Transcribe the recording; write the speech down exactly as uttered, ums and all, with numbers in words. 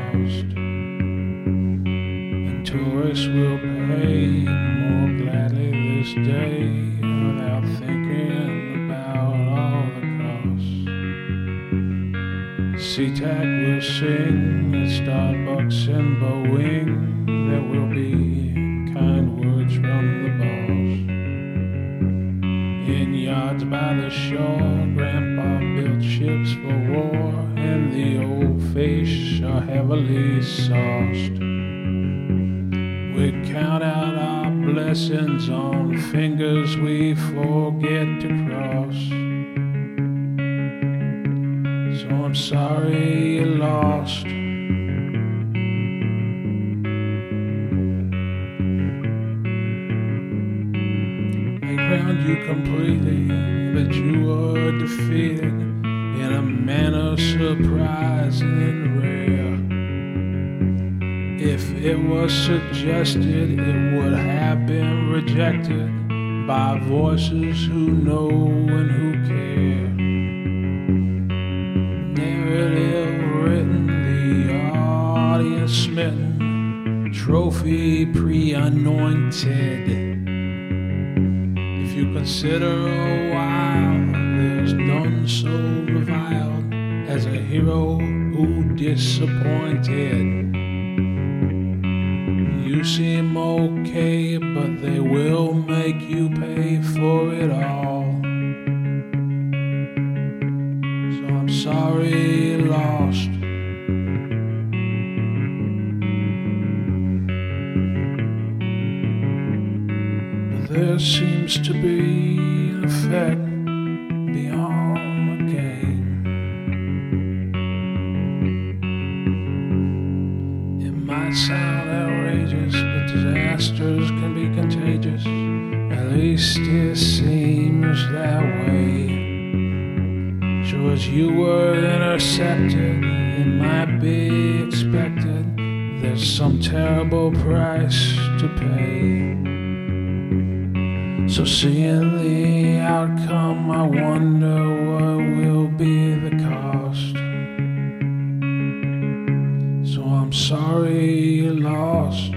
cost. And tourists will pay more gladly this day without thinking about all the costs. SeaTac will sing at Starbucks in Boeing. There will be kind words from the boss. In yards by the shore, Grandpa built ships for war, and the old fish are heavily sauced. We count out our blessings on fingers we forget to cross. So I'm sorry you lost. They crowned you completely, but you were defeated in a manner surprising and rare. If it was suggested, it would have been rejected by voices who know and who care. Narrative written, the audience smitten, trophy pre-anointed. If you consider a while, there's none so reviled as a hero who disappointed. You seem okay, but they will make you pay for it all. So I'm sorry you lost. But there seems to be an effect beyond the game. It might sound outrageous, but disasters can be contagious. At least it seems that way. Sure as you were intercepted, it might be expected. There's some terrible price to pay. So seeing the outcome, I wonder what will be the cost. So I'm sorry you lost.